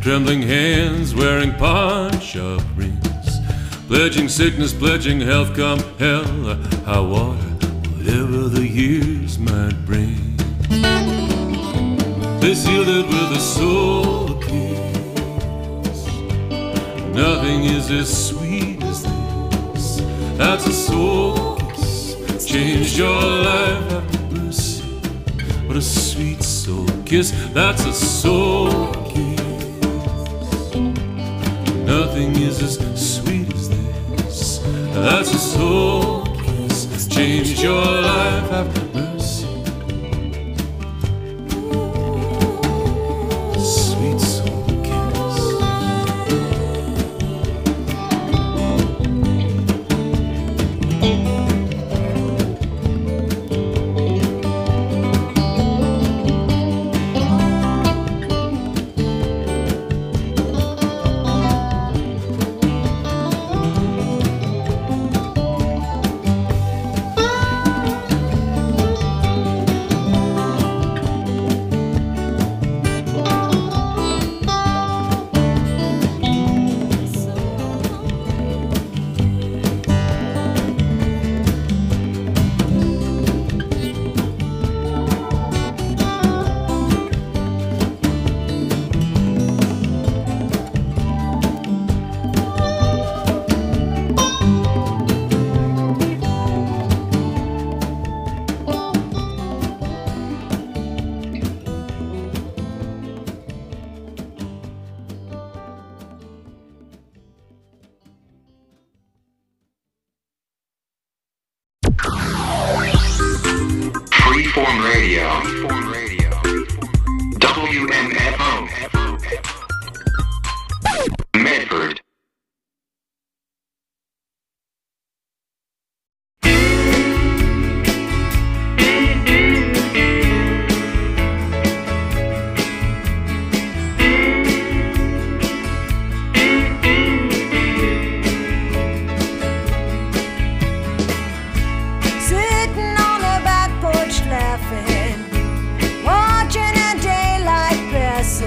trembling hands wearing pawn-shop rings, pledging sickness, pledging health, come hell or high water, whatever the years might bring. They sealed it with a soul kiss. Nothing is as sweet as this. That's a soul kiss. Changed your life, have mercy. What a sweet soul kiss. That's a soul kiss. Nothing is as sweet as this. That's a soul kiss. Changed your life, have mercy. Sweet soul kiss. Freeform Radio. WMFO. Medford. Sitting on the back porch laughing, watching the daylight pass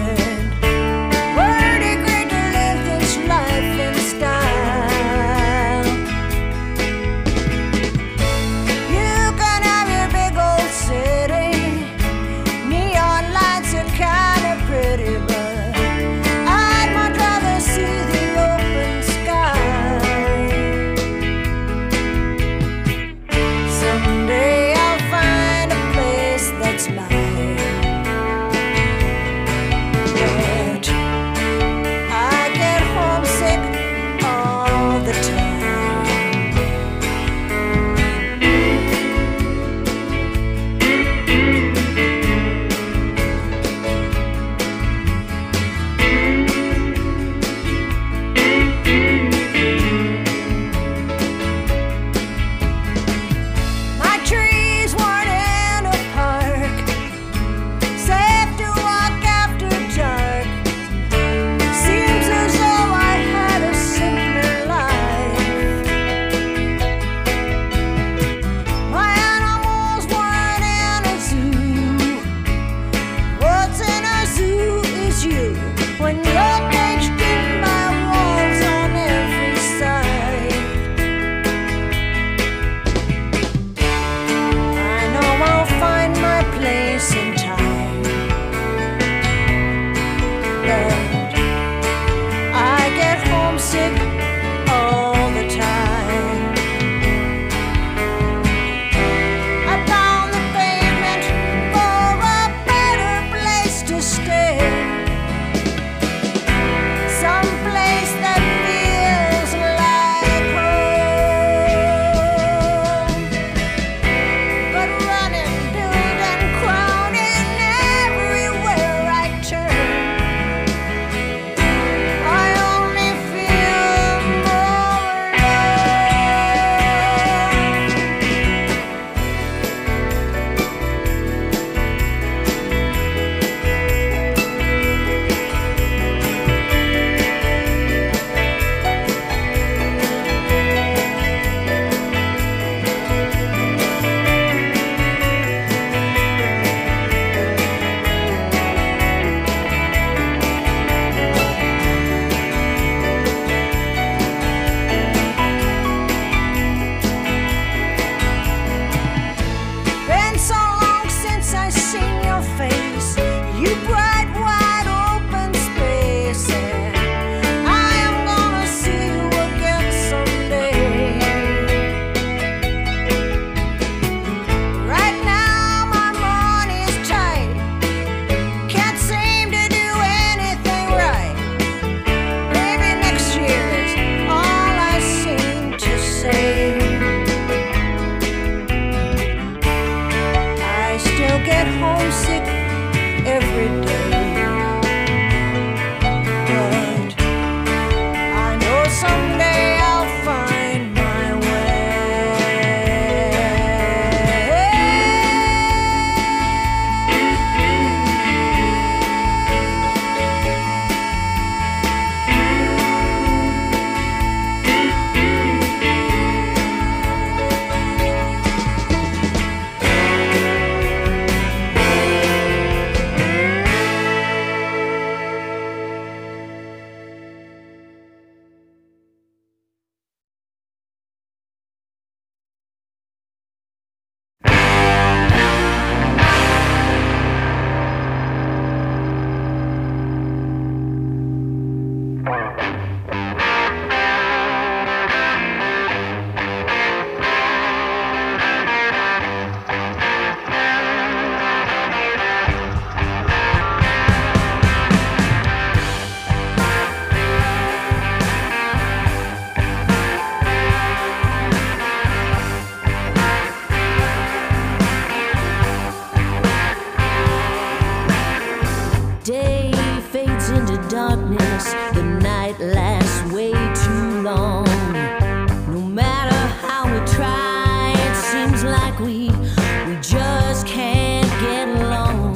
the darkness, the night lasts way too long. No matter how we try, it seems like we just can't get along.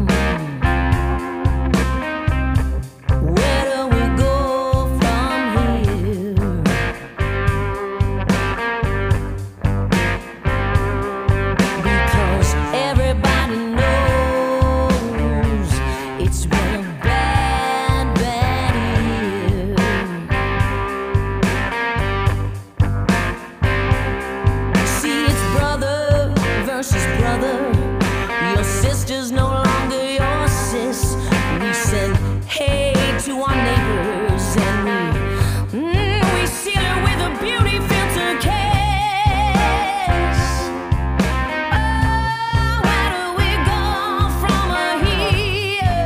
Where do we go from here? Because everybody knows it's been a bad, bad year. See, it's brother versus brother. Your sister's no longer your sis. We send hate to our neighbors and we seal it with a beauty filter case. Oh, where do we go from here?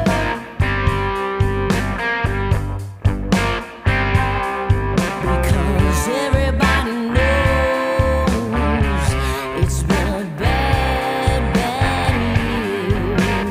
Because everybody knows it's been a bad, bad year.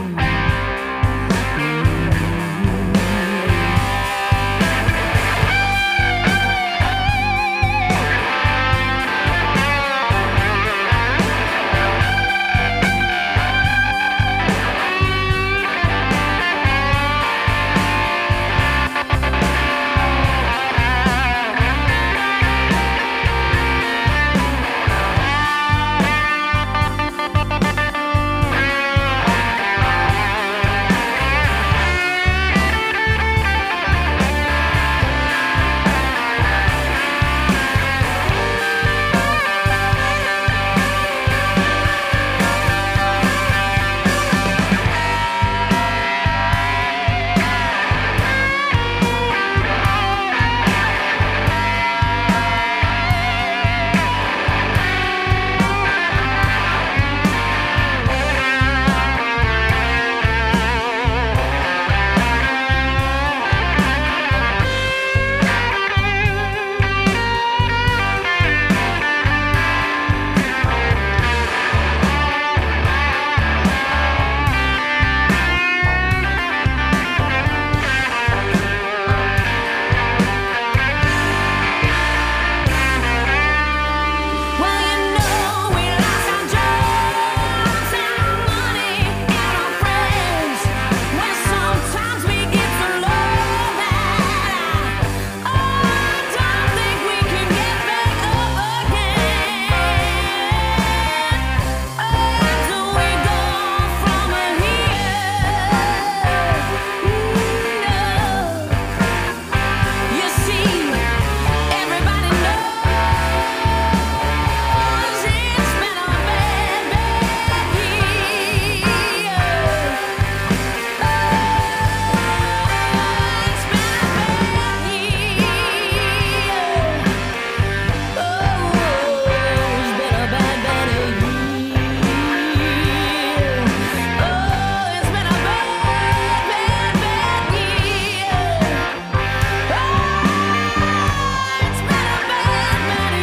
Well, you know we lost our jobs and our money and our friends. When sometimes we get so low that I don't think we can get back up again. Where do we go from here? You see, everybody knows it's been a bad, bad year. It's been a bad year. Oh, it's been a bad, bad year. Oh, it's been a bad, bad, bad year. Oh, it's been a bad, bad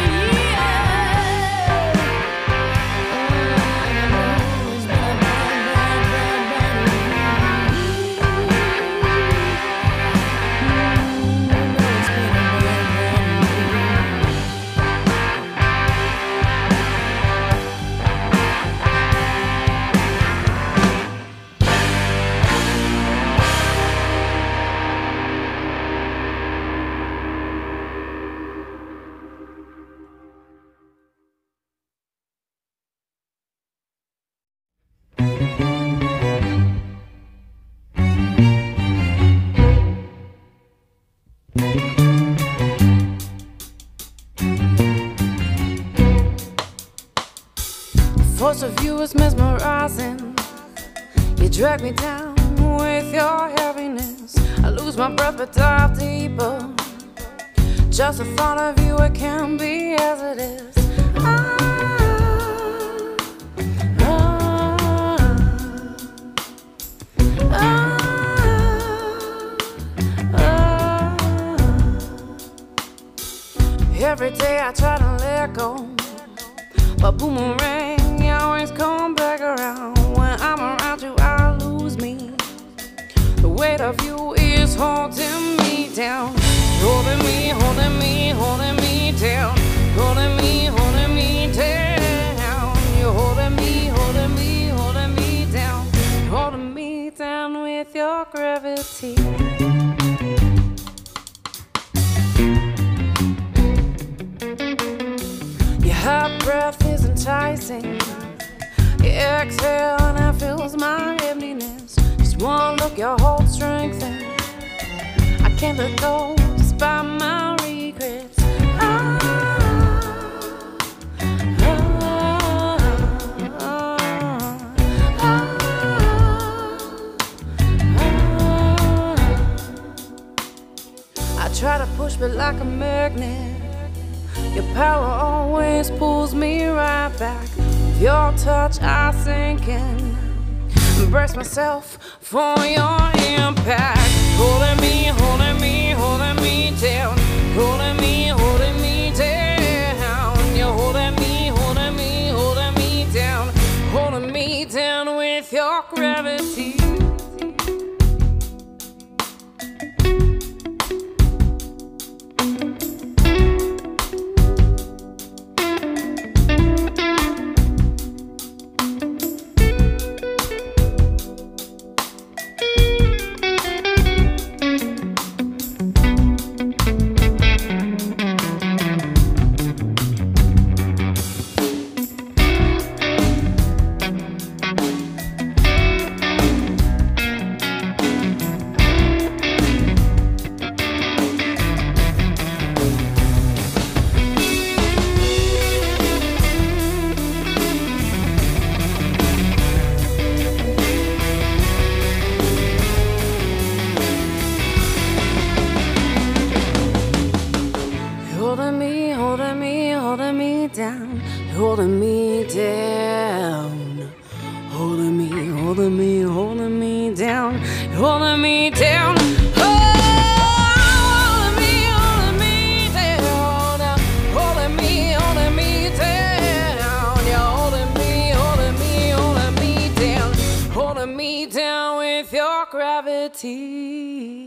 Force of you is mesmerizing. You drag me down with your heaviness. I lose my breath but dive deeper. Just the thought of you, it can be as it is. Every day I try to let go, but boomerang, you always come back around. When I'm around you, I lose me. The weight of you is holding me down, holding me, holding me, holding me down, holding me, holding me down. You're holding me, holding me, holding me down, holding me down with your gravity. Your hot breath is enticing. You exhale and it fills my emptiness. Just one look, your whole strength and I can't let go despite my regrets. I try to push but like a magnet, your power always pulls me right back. With your touch I sink in, embrace myself for your impact. Holding me, holding me, holding me down, holding me, holding me down. You're holding me, holding me, holding me down, holding me down with your gravity. Holding me down, holding me, holding me, holding me down, holding me down. Holding me, holding me down, holding me, holding me down. You're holding me, holding me, holding me down, holding me down with your gravity.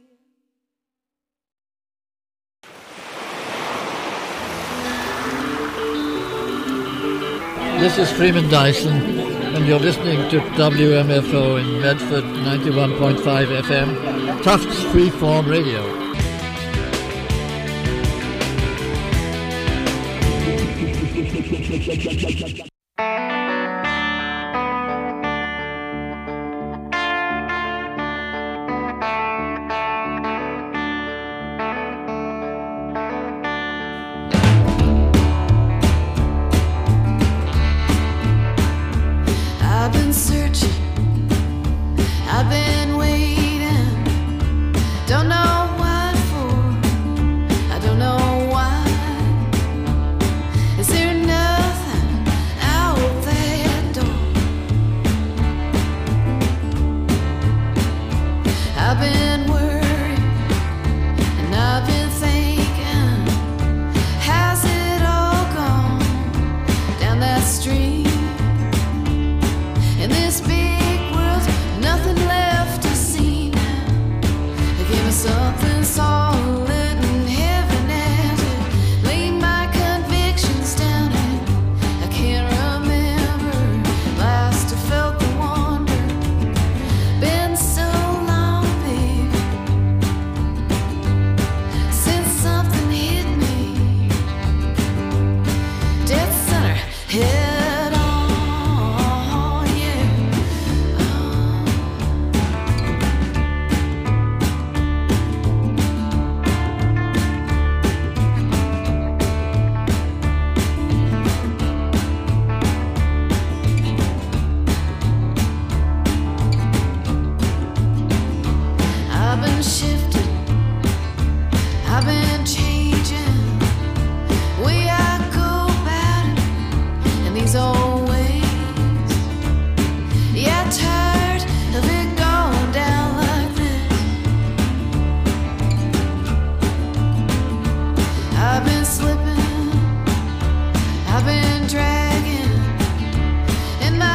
This is Freeman Dyson, and you're listening to WMFO in Medford 91.5 FM, Tufts Freeform Radio.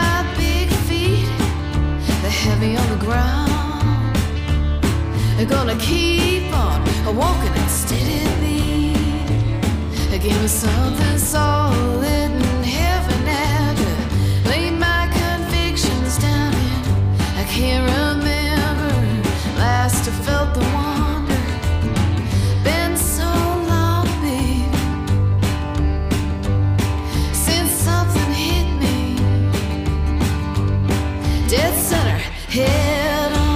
They're gonna keep on walking and steadily. Give me something solid and heavy now to lay my convictions down in. I can't remember last I felt the wonder. Been so long, babe, since something hit me dead center head on.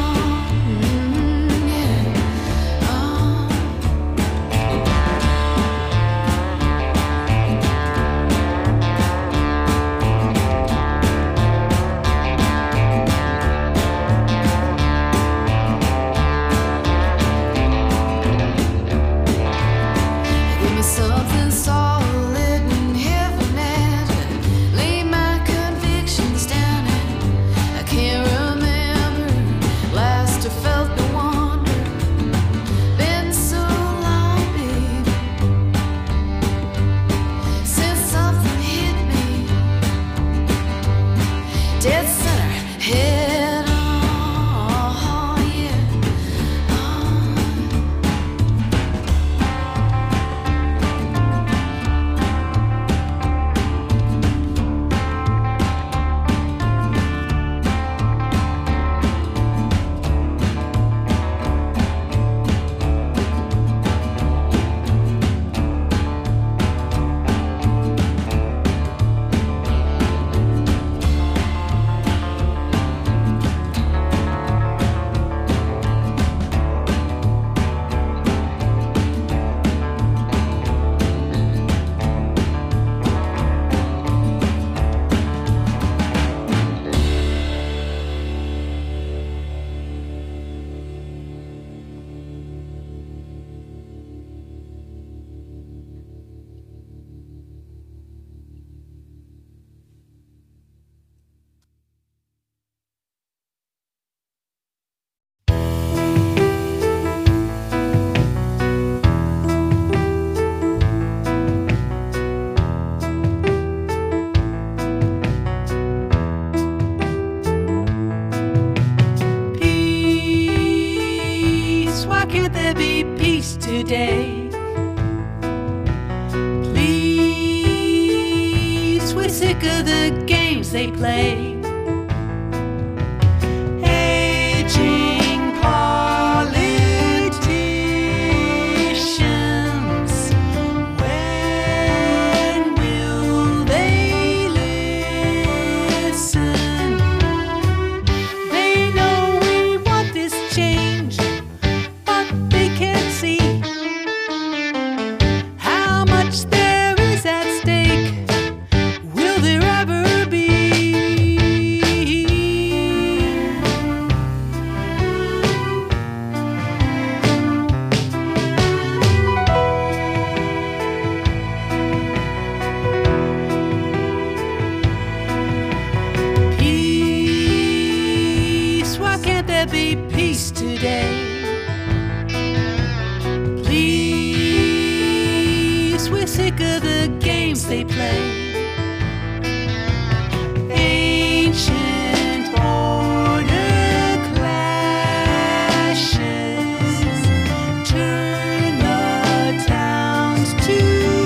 Something solid and heavy now to lay my convictions down in. I can't remember last I felt the wonder. Been so long, babe, since something hit me dead center head on. Yeah. Today, please, we're sick of the games they play. Aging politicians, when will they listen? They know we want this change, but they can't see how much there is at stake. Will there ever be? Peace, why can't there be peace today? Please, we're sick of the games they play. Ancient order clashes, turn the towns to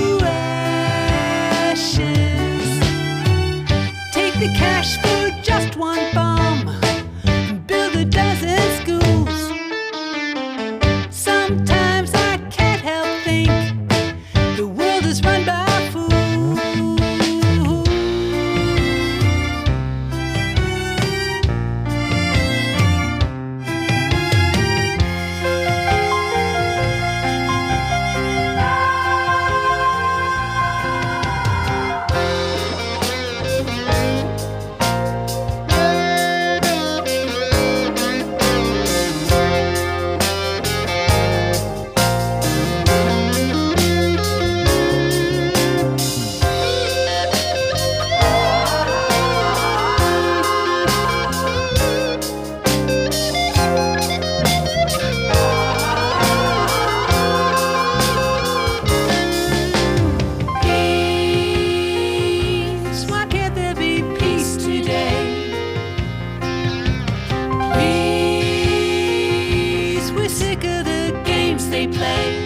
ashes. Take the cash for just one bomb, build a dozen schools. Sometimes I can't help think the world is run by fools. they play.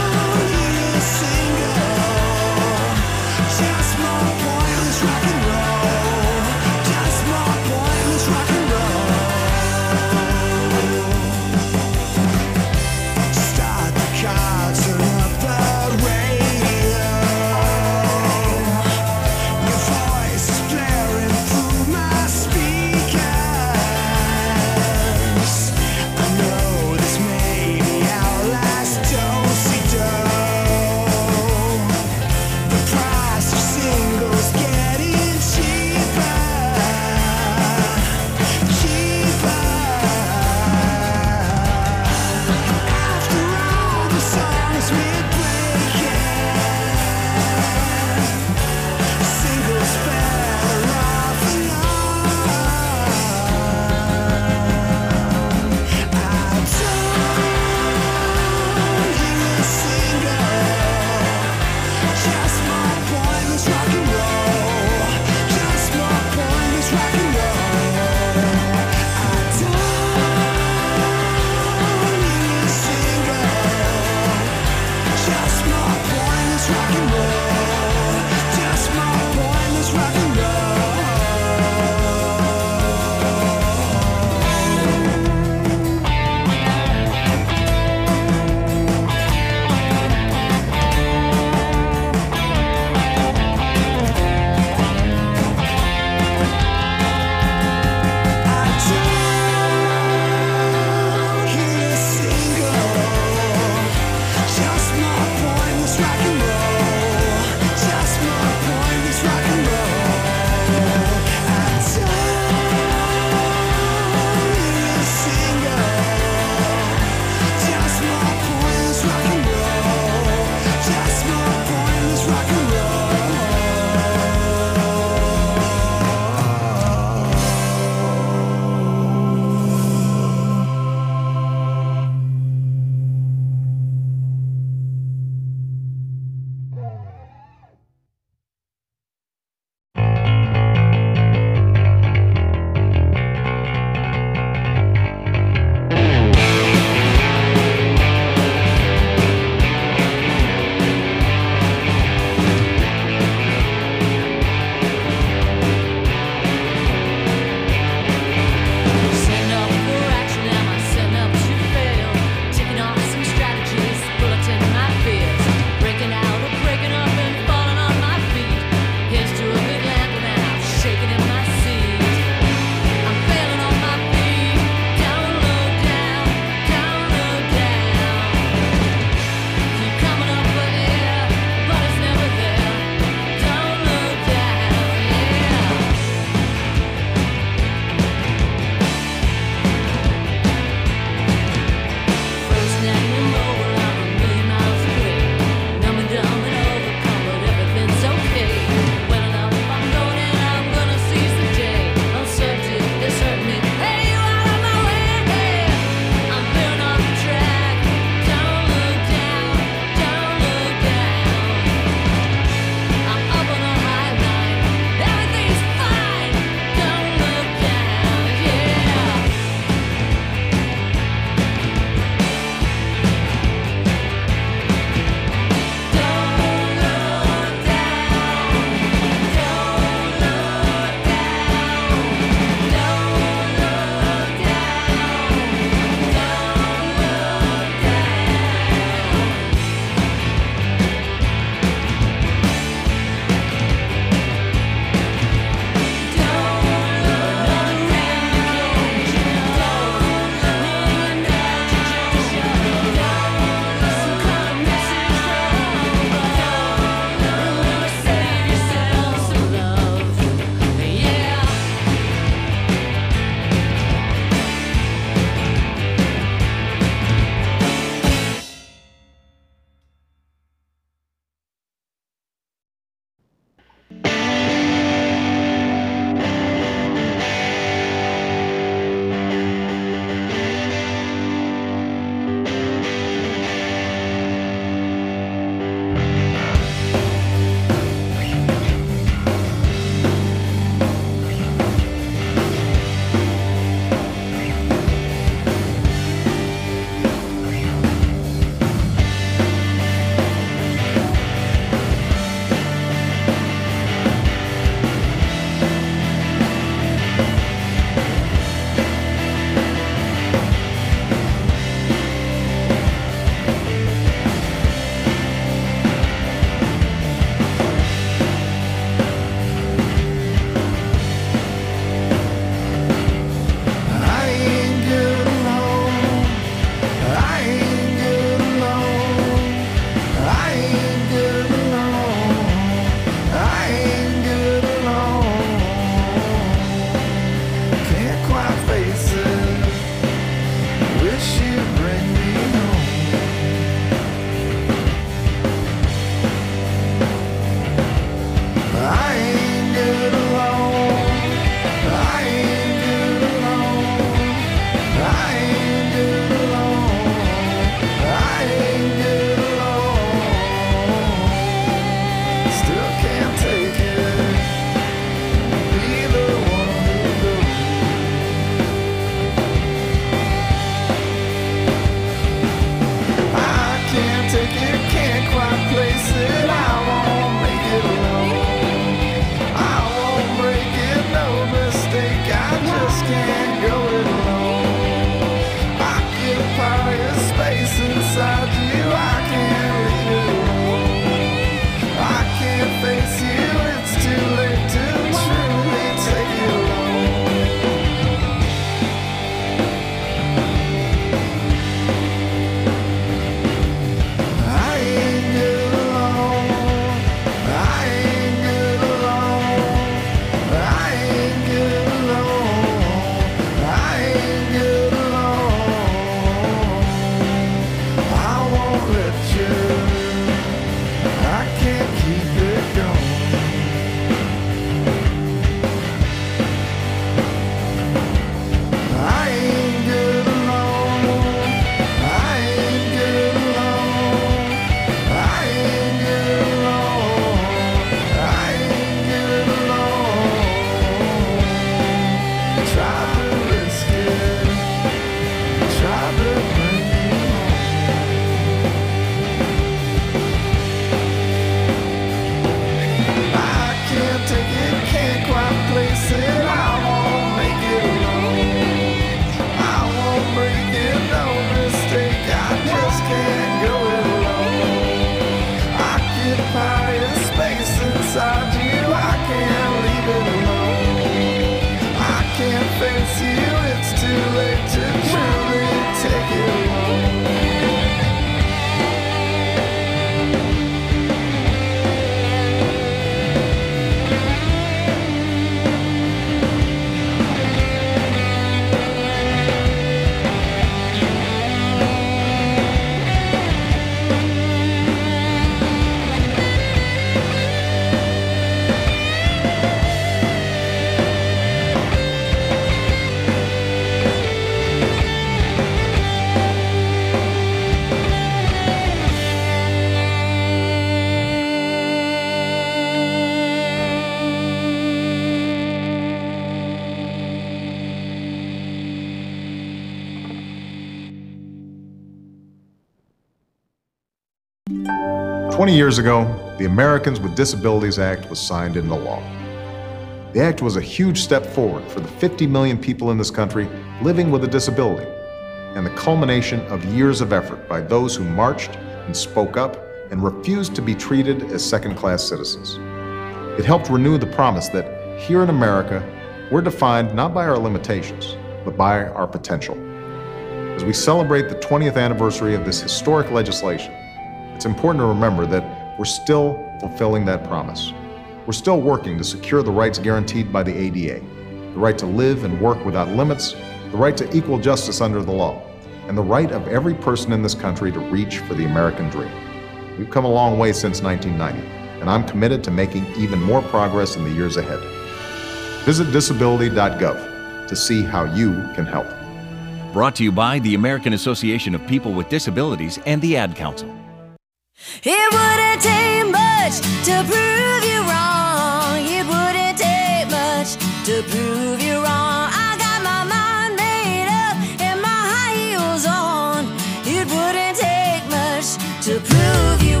20 years ago, the Americans with Disabilities Act was signed into law. The act was a huge step forward for the 50 million people in this country living with a disability, and the culmination of years of effort by those who marched and spoke up and refused to be treated as second-class citizens. It helped renew the promise that here in America, we're defined not by our limitations, but by our potential. As we celebrate the 20th anniversary of this historic legislation, it's important to remember that we're still fulfilling that promise. We're still working to secure the rights guaranteed by the ADA, the right to live and work without limits, the right to equal justice under the law, and the right of every person in this country to reach for the American dream. We've come a long way since 1990, and I'm committed to making even more progress in the years ahead. Visit disability.gov to see how you can help. Brought to you by the American Association of People with Disabilities and the Ad Council. It wouldn't take much to prove you wrong. It wouldn't take much to prove you wrong. I got my mind made up and my high heels on. It wouldn't take much to prove you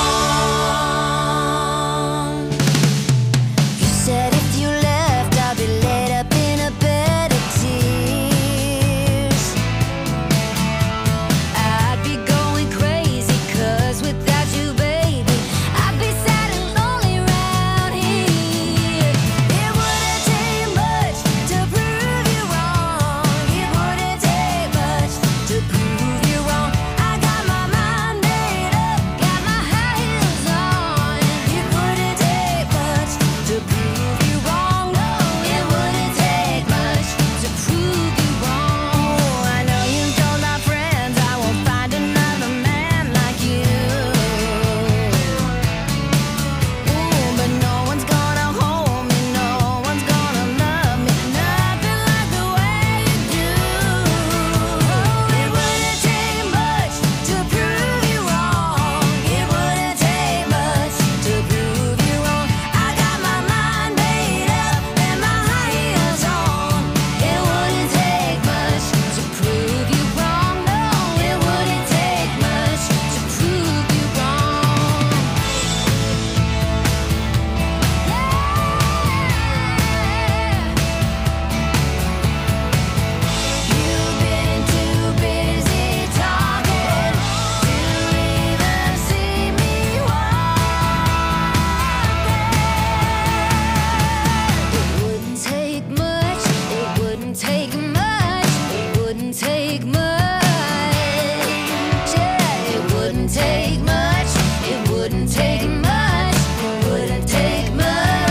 wrong. You said if you left, I'd be laid up in a bed of tears. I'd be going crazy, 'cause without you, baby, I'd be sad and lonely around here. It wouldn't take much to prove you wrong. It wouldn't take much to prove you wrong. I got my mind made up, got my high heels on. It wouldn't take much to prove you wrong. No, it wouldn't take much to prove you wrong. I know you told our friends I won't find another man like you. Ooh, but no one's gonna hold me, no one's gonna love me, nothing like the way you do. It wouldn't take much to prove you wrong. It wouldn't take much to prove you wrong. I got my mind made up and my high heels on. It wouldn't take much to prove you wrong. No, it wouldn't take much to prove you wrong. You've been too busy talking to even see me walking. It wouldn't take much, it wouldn't take much, it wouldn't take much. Yeah, it wouldn't take much, it wouldn't take much, it wouldn't take much.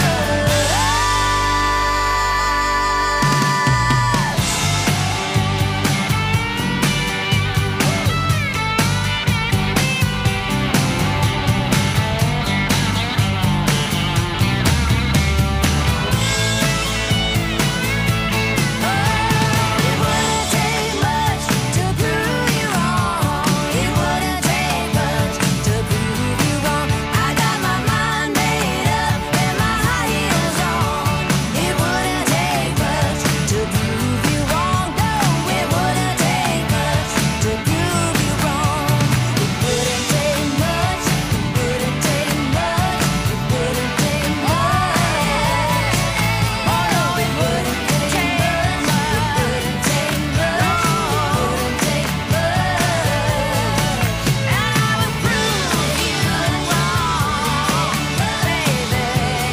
It wouldn't take much to prove you wrong. It wouldn't take much to prove you wrong. I got my mind made up and my high heels on. It wouldn't take much to prove you wrong. No, it wouldn't take much to prove you wrong. It wouldn't take much. It wouldn't take much. It wouldn't take much. Oh no, it wouldn't take much. It wouldn't take much. It wouldn't take much. And I would prove you wrong, baby.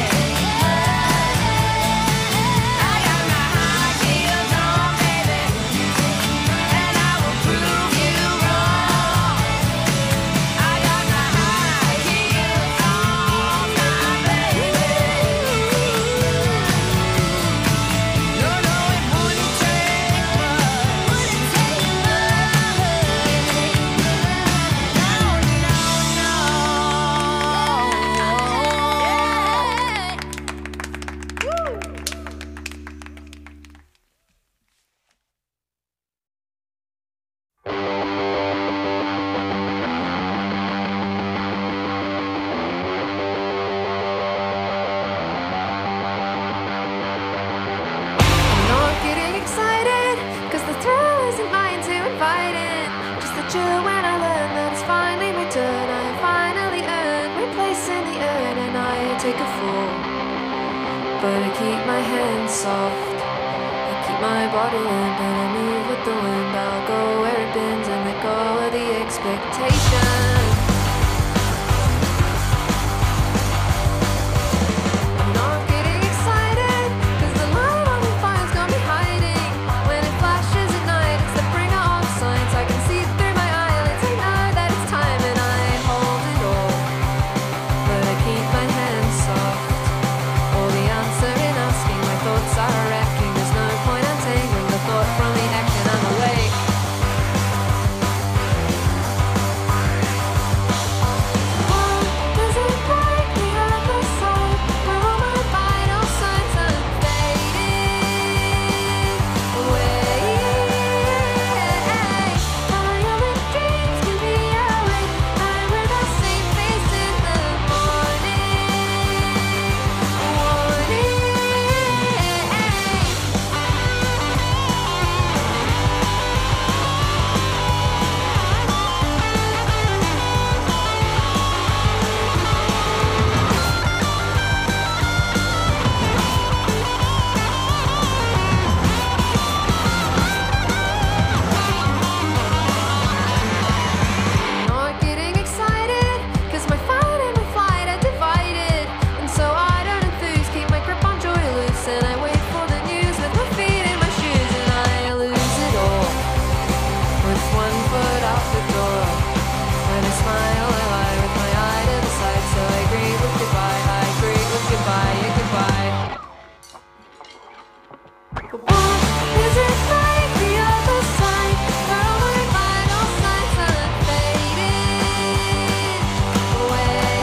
I got my high heels on, baby, and I will prove you wrong. I got my high heels on, my baby. No, no, it wouldn't take much. Wouldn't take Not getting excited, 'cause the thrill isn't mine to invite it. Just the chill when I learn that it's finally my turn. I finally earned but I keep my hands soft. I keep my body limp and I move with the wind. I'll go where it bends and let go of the expectation. I'm not getting excited, 'cause the light on the fire's gonna be hiding. When it flashes at night, it's the bringer of signs. I can see through my eyelids, I know that it's time and I hold it all. But I keep my hands soft. All the answer in asking, my thoughts are wrecking. There's no point untangling the thought from the action. I'm awake. Does it break the other side? Where all my vital signs are fading away. My other dreams can be awake. I wear the same face in the morning. Not getting excited, 'cause my fight and my flight are divided. And so I don't enthuse, keep my grip on joy loose. And I wait for the news with my feet in my shoes. And I lose it all with one foot out the door. When I smile, I lie with my eye to the side. So I greet with goodbye, I greet with goodbye, yeah, goodbye. But what is it like the other side? Where all my vital signs are fading away.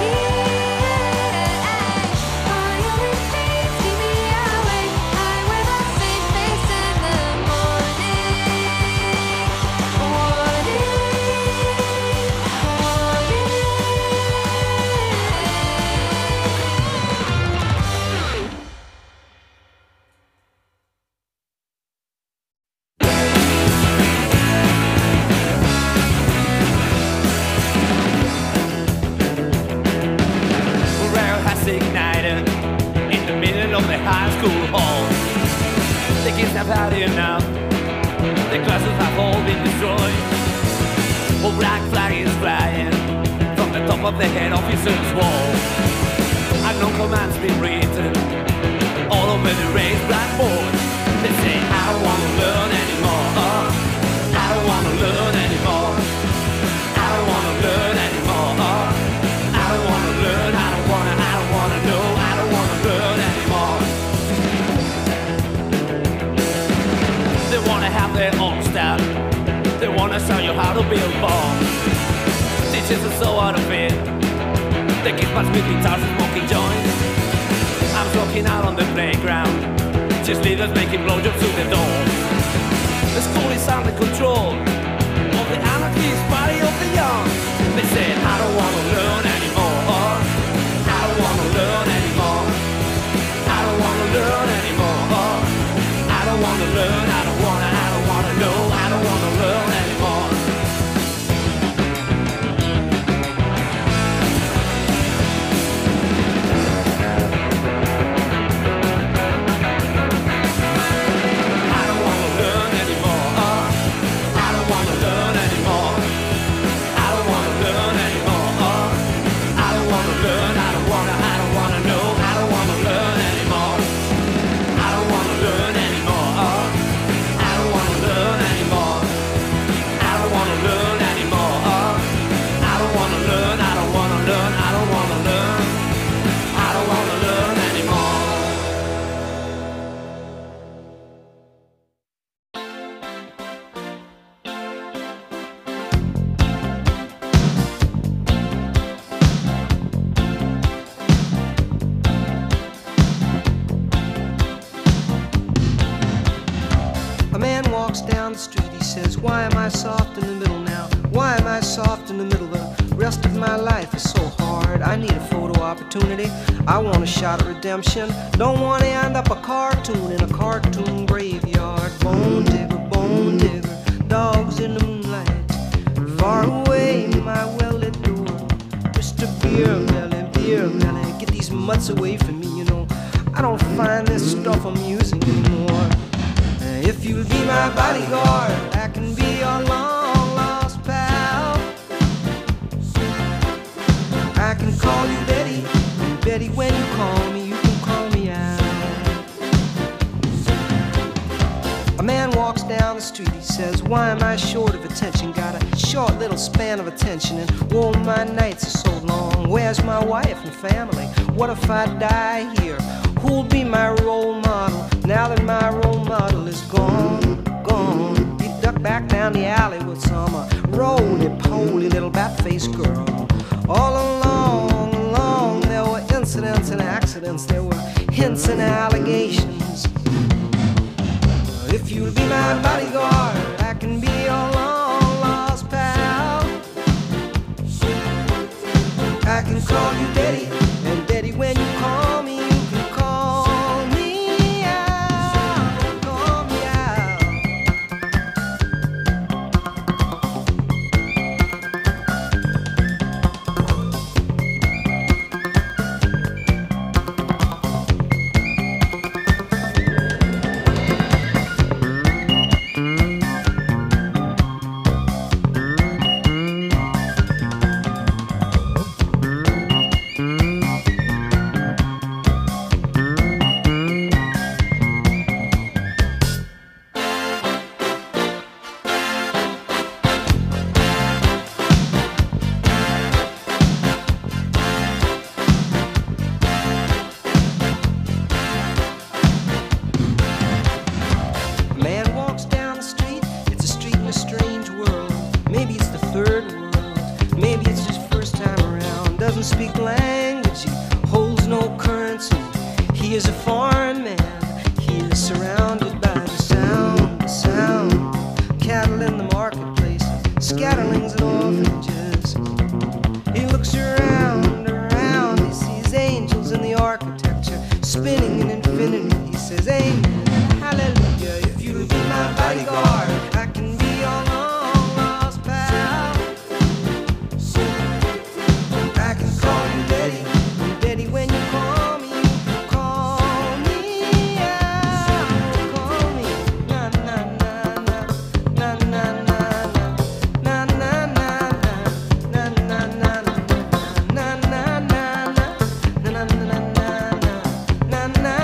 My other dreams keep me awake. I wear the same face in the morning. Morale has ignited in the middle of the high school hall. The kids have had enough. The classes have all been destroyed. A black flag is flying from the top of the head officer's wall. Unknown commands been written all over the raised blackboard. They say, I don't wanna learn anymore. I don't wanna learn anymore. I don't wanna learn anymore. I don't wanna learn. I don't wanna know. I don't wanna learn anymore. They wanna have their own style. They wanna show you how to build bombs. Teachers are so out of it. They kids must with guitars and smoking joints. I'm walking out on the playground. Just leaders making blowjobs to the door. The school is under control of the anarchist party of the young. They said, I don't wanna learn anymore. I don't wanna learn anymore. I don't wanna learn anymore. I don't wanna learn. I don't wanna know. I don't wanna learn anymore. I don't wanna learn anymore. I don't wanna learn anymore. I don't wanna learn anymore. I don't wanna learn. I don't wanna know. I don't wanna learn anymore. I don't wanna learn anymore. I don't wanna learn anymore. I don't wanna learn anymore. I don't wanna learn. I don't wanna learn. I don't wanna learn. I don't wanna learn anymore. A man walks down the street, he says, why am I soft in the middle now? Why am I soft in the middle? The rest of my life is so hard. I need a photo opportunity. I want a shot at redemption. Don't want to end up a cartoon in a cartoon graveyard. Bone digger, dogs in the moonlight. Far away, my well-lit door. Mr. Beer Melly, get these mutts away from me, you know. I don't find my bodyguard, I can be your long lost pal. I can call you Betty, and Betty, when you call me, you can call me out. A man walks down the street, he says, why am I short of attention? Got a short little span of attention, and whoa, my nights are so long. Where's my wife and family? What if I die here? Who'll be my role model now that my role model is gone, gone? He ducked back down the alley with some roly-poly little bat-faced girl. All along, there were incidents and accidents, there were hints and allegations. If you'll be my bodyguard, I can be your long-lost pal. I can call you Daddy, and Daddy, when you call me, you can call me out, call me out. Speak language, he holds no currency. He is a foreign man. He is surrounded by the sound. Cattle in the marketplace, scatterlings and orphanages. He looks around, he sees angels in the architecture, spinning in infinity. He says, amen, hallelujah. If you'll be my bodyguard, I can be your long lost pal. I can call you Daddy, and Daddy, when you call me, call me out, call me. Na na na na, na na na na, na na na na, na na na na, na na na na, na na na na, na na na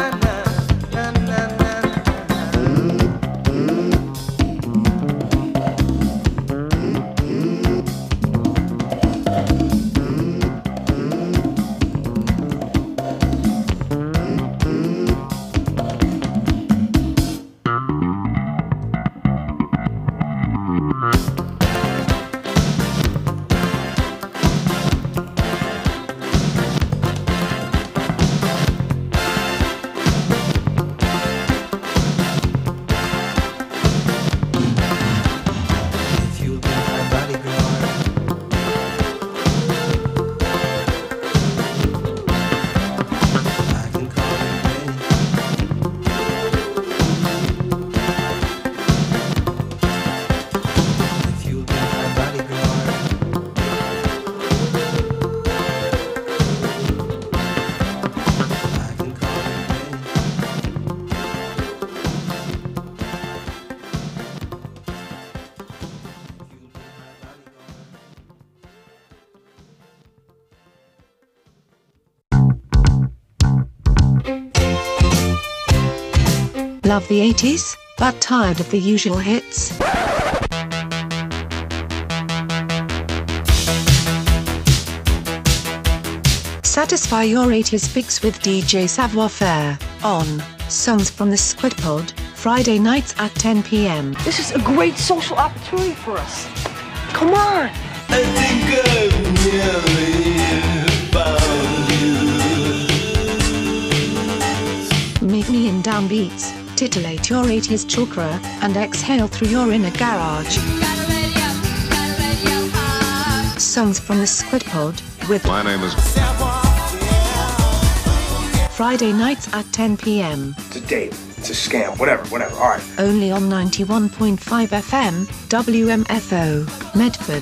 Love the 80s, but tired of the usual hits? Satisfy your 80s fix with DJ Savoir Faire on Songs from the Squid Pod, Friday nights at 10 p.m. This is a great social opportunity for us. Come on! I think I've nearly found you. Meet me in downbeats, titillate your 80s chakra, and exhale through your inner garage. Songs from the Squid Pod with My name is Friday nights at 10 p.m. It's a date. It's a scam. Whatever. All right. Only on 91.5 FM, WMFO, Medford.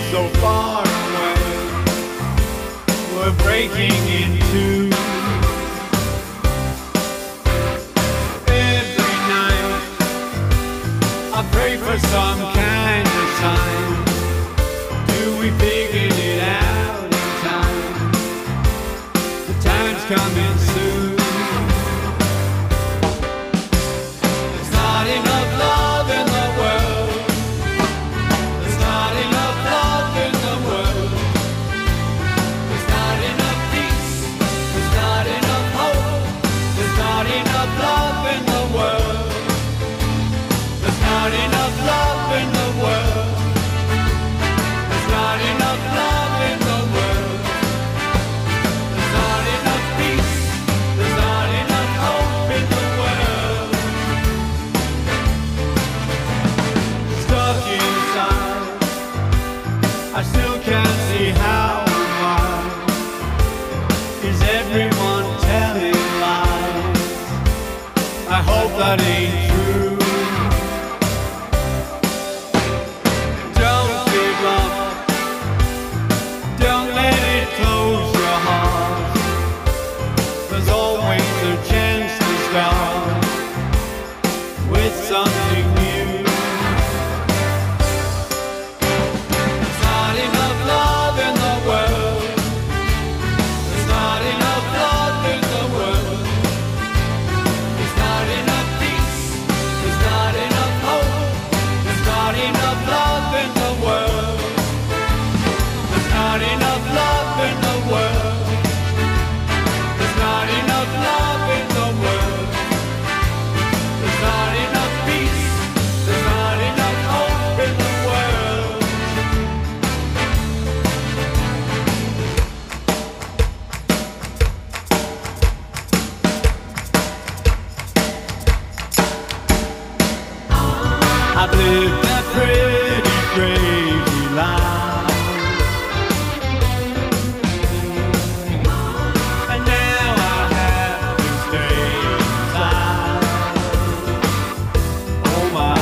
so far away. We're breaking into every night. I pray for some kind of sign. Do we figure it out in time? The time's coming soon. There's not enough love in the world. There's not enough love in the world. There's not enough peace. There's not enough hope. There's not enough love in the world. There's not enough love in the world. There's not enough love in the world. There's not enough peace. There's not enough hope in the world. Stuck inside, I still can't see how and why. Is everyone telling lies? I hope that ain't true. Don't give up. Don't let it close your heart. There's always a chance to start with something new. There's not enough love in the world. There's not enough love in the world. There's not enough peace. There's not enough hope. There's not enough love in the world. There's not enough love in the world. There's not enough love in the world. There's not enough peace. There's not enough hope in the world. I've lived that pretty crazy life, and now I have to stay inside. Oh my.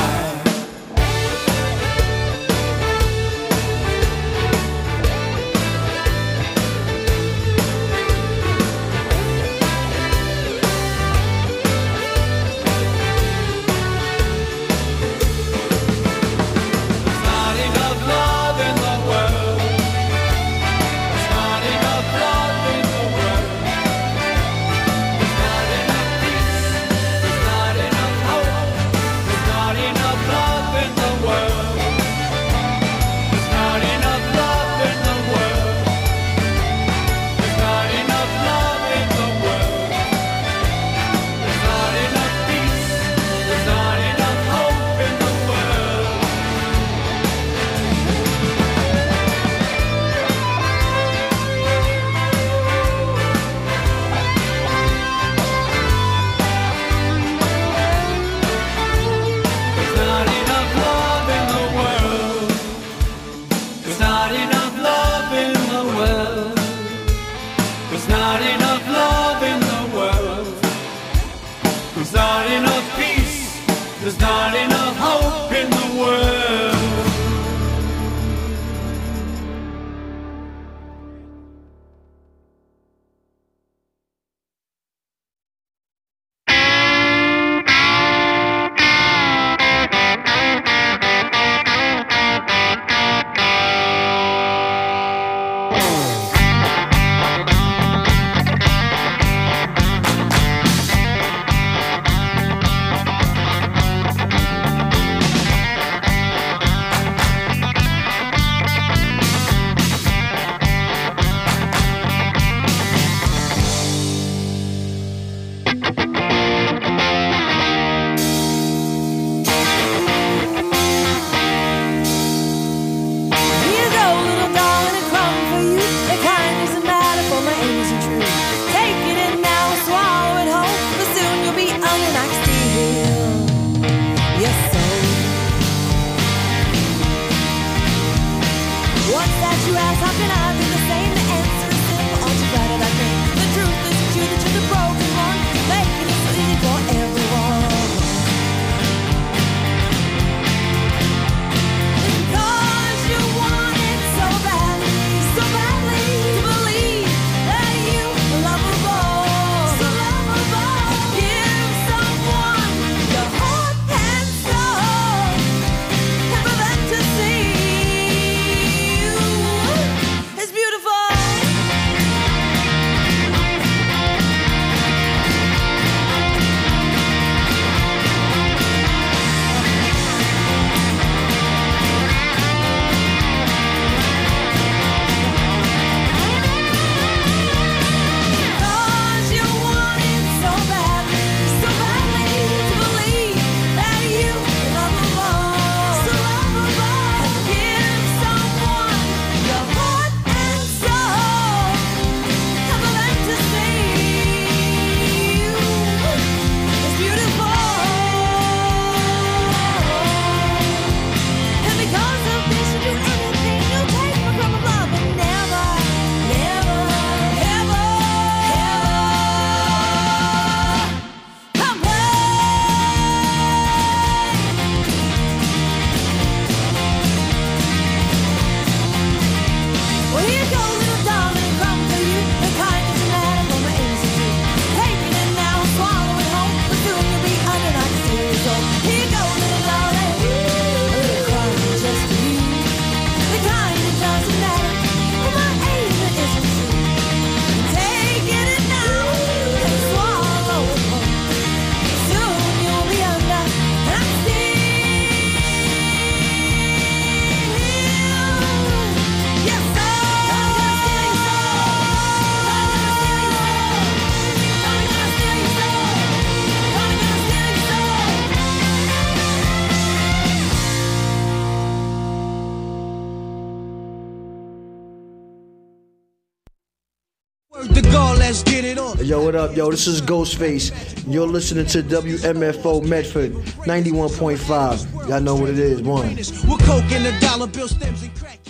get it on. Yo, what up, yo? This is Ghostface. You're listening to WMFO Medford 91.5. Y'all know what it is, one. With coke and the dollar bill stems and crack.